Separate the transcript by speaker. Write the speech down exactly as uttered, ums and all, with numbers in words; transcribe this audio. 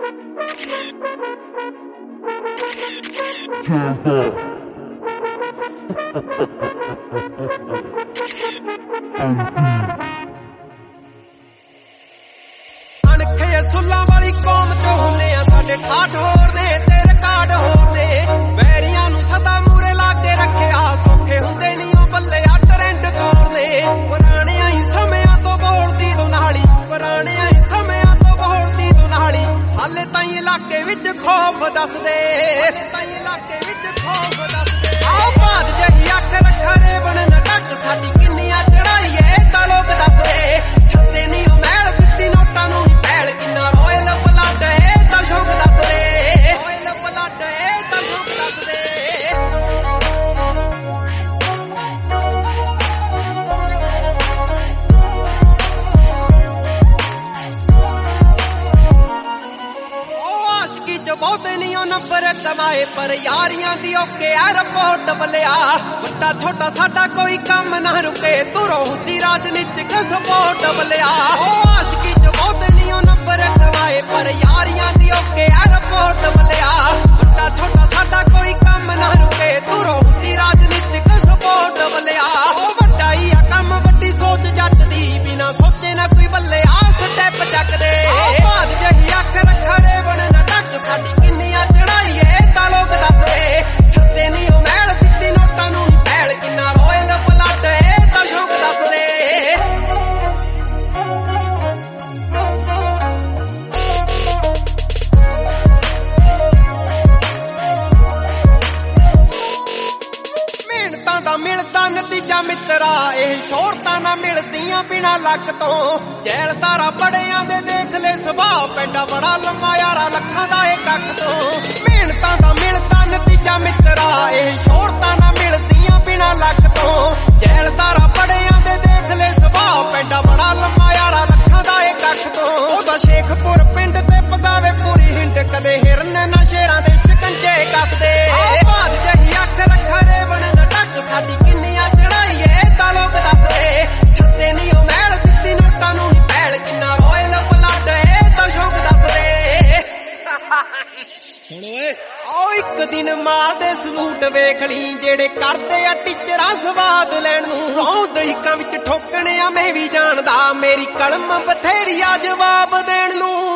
Speaker 1: ਅਣਖੇ ਸੁੱਲਾਂ ਵਾਲੀ ਕੌਮ ਚੋਂ ਹੁੰਨੇ ਆ ਸਾਡੇ ਠਾਠ ਹੋਰ ਨੇ ਤੇ ਰਿਕਾਰਡ ਹੋਰ ਨੇ ਵੈਰੀਆਂ ਨੂੰ ਸਦਾ ਮੂਰੇ ਲਾ ਕੇ ਰੱਖਿਆ ਸੌਖੇ ਹੁੰਦੇ ਨਹੀਂ ਉਹ ਬੱਲੇ ਆ ਟ੍ਰੈਂਡ ਤੋੜਨੇ ਪੁਰਾਣਿਆਂ ਹੀ ਸਮਿਆਂ ਤੋਂ ਬੋਲਦੀ ਦੁਨਾਲੀ ਪੁਰਾਣਿਆਂ ਹੀ ਸਮਿਆਂ ਤੋਂ ਬੋਲਦੀ ਦੁਨਾਲੀ ਹਾਲੇ ਤਾਈਂ ਇਲਾਕੇ ਵਿੱਚ ਖੌਫ ਦੱਸਦੇ ਹਾਲੇ ਤਾਈਂ ਇਲਾਕੇ ਵਿੱਚ ਖੌਫ ਦੱਸਦੇ ਆਓ ਬਾਦ ਜਹੀ ਅੱਖ ਰੱਖਰੇ ਬਣ ਨਾ ਟੱਕ ਸਾਡੀ ਕਿੰਨੀਆਂ ਚੜਾਈ ਏ ਤਾਂ ਲੋਕ ਦੱਸਦੇ ਛੱਤੇ ਨਹੀਂ ਉਹ ਮੈਲ ਦਿੱਤੀ ਨੋਟਾਂ ਨੂੰ ਨੀ ਪੈਲ ਕਿੰਨਾ ਰੋਇਲ ਬਲੱਡ ਏ ਤਾਂ ਸ਼ੌਕ ਦੱਸਦੇ ਰੋਇਲ ਬਲੱਡ ਏ ਤਾਂ ਸ਼ੌਕ ਦੱਸਦੇ ਬਹੁਤੇ ਨਹੀਂ ਉਹ ਨੰਬਰ ਕਮਾਏ ਪਰ ਯਾਰੀਆਂ ਦੀ ਓਕੇ 에어ਪੋਰਟ ਬਲਿਆ ਵੱਡਾ ਛੋਟਾ ਸਾਡਾ ਕੋਈ ਕੰਮ ਨਾ ਰੁਕੇ ਤੁਰੋ ਹੁੰਦੀ ਰਾਜਨੀਤਿਕ ਸਪੋਰਟ ਬਲਿਆ ਉਹ ਆਸ਼ਕੀ ਚ ਬਹੁਤੇ ਨਹੀਂ ਉਹ ਨੰਬਰ ਕਮਾਏ ਪਰ ਯਾਰੀਆਂ ਦੀ ਓਕੇ 에어ਪੋਰਟ ਬਲਿਆ ਵੱਡਾ ਛੋਟਾ ਸਾਡਾ ਕੋਈ ਕੰਮ ਨਾ ਰੁਕੇ ਤੁਰੋ ਹੁੰਦੀ ਰਾਜਨੀਤਿਕ ਸਪੋਰਟ ਬਲਿਆ ਉਹ ਵੱਡਾ ਹੀ ਆ ਕੰਮ ਵੱਡੀ ਸੋਚ ਜੱਟ ਦੀ ਬਿਨਾ ਸੋਚੇ ਨਾ ਕੋਈ ਬੱਲੇ ਆ ਸਟੈਪ ਚੱਕਦੇ ਬਾਦ ਜਹੀ ਅੱਖ ਰੱਖਰੇ ਬਣ ਨਾ ਟੱਕ ਸਾਡੀ ਕਿੰਨੀਆਂ ਚੜਾਈ ਏ ਤਾਂ ਲੋਕ ਦੱਸਦੇ ਛੱਤੇ ਨਹੀਂ ਉਹ ਮੈਲ ਦਿੱਤੀ ਨੋਟਾਂ ਨੂੰ ਨੀ ਪੈਲ ਕਿੰਨਾ ਰੋਇਲ ਬਲੱਡ ਏ ਤਾਂ ਸ਼ੌਕ ਦੱਸਦੇ ਮਿਹਨਤਾਂ ਦਾ ਮਿਲਦਾ ਨਤੀਜਾ ਮਿੱਤਰਾ ਇਹ ਸ਼ੋਹਰਤਾਂ ਨਾ ਮਿਲਦੀਆਂ ਬਿਨਾ ਲੱਕ ਤੋਂ ਜੈਲਦਾਰਾ ਬੜਿਆਂ ਦੇ ਦੇਖ ਲੈ ਸੁਭਾਅ ਪੈਂਡਾ ਬੜਾ ਲੰਮਾ ਯਾਰਾ ਲੱਖਾਂ ਦਾ ਇਹ ਕੱਖ ਤੋਂ ਮਿਹਨਤਾਂ ਦਾ ਮਿਲਦਾ ਨਤੀਜਾ ਮਿੱਤਰਾ ਇਹ ਸ਼ੋਹਰਤਾਂ ਨਾ ਮਿਲਦੀਆਂ ਬਿਨਾ ਲੱਕ ਤੋਂ ਜੈਲਦਾਰਾ ਬੜਿਆਂ ਦੇ ਦੇਖ ਲੈ ਸੁਭਾਅ ਪੈਂਡਾ ਬੜਾ ਲੰਮਾ ਯਾਰਾ ਲੱਖਾਂ ਦਾ ਇਹ ਕੱਖ ਤੋਂ ਉਹਦਾ ਸ਼ੇਖਪੁਰ ਪਿੰਡ ਤੇ ਪਗਾਵੇ ਪੂਰੀ ਹਿੰਡ ਕਦੇ ਹਿਰਨ ਨਾ ਸ਼ੇਰਾਂ ਦੇ ਸ਼ਿਕੰਜੇ ਕੱਸਦੇ ਬਾਦ ਜਹੀ ਅੱਖ ਰੱਖਰੇ ਬਣ ਨਾ ਟੱਕ ਸਾਡੀ ਕਿੰਨੀਆਂ ਚੜਾਈ ਏ ਤਾਂ ਲੋਕ ਦੱਸਦੇ ਛੱਤੇ ਨਹੀਂ ਉਹ ਮੈਲ ਦਿੱਤੀ ਨੋਟਾਂ ਨੂੰ ਨੀ ਪੈਲ ਕਿੰਨਾ ਰੋਇਲ ਬਲੱਡ ਏ ਤਾਂ ਸ਼ੌਕ ਦੱਸਦੇ ਸੁਣ ਓਏ ਆਓ ਇੱਕ ਦਿਨ ਮਾਰਦੇ ਸਲੂਟ ਵੇਖ ਲਈ ਜਿਹੜੇ ਕਰਦੇ ਆ ਟੀਚਰਾਂ ਸਵਾਦ ਲੈਣ ਨੂੰ ਰੌਂ ਦਹੀਕਾਂ ਵਿੱਚ ਠੋਕਣੇ ਆ ਮੈਂ ਵੀ ਜਾਣਦਾ ਮੇਰੀ ਕਲਮ ਬਥੇਰੀ ਆ ਜਵਾਬ ਦੇਣ ਨੂੰ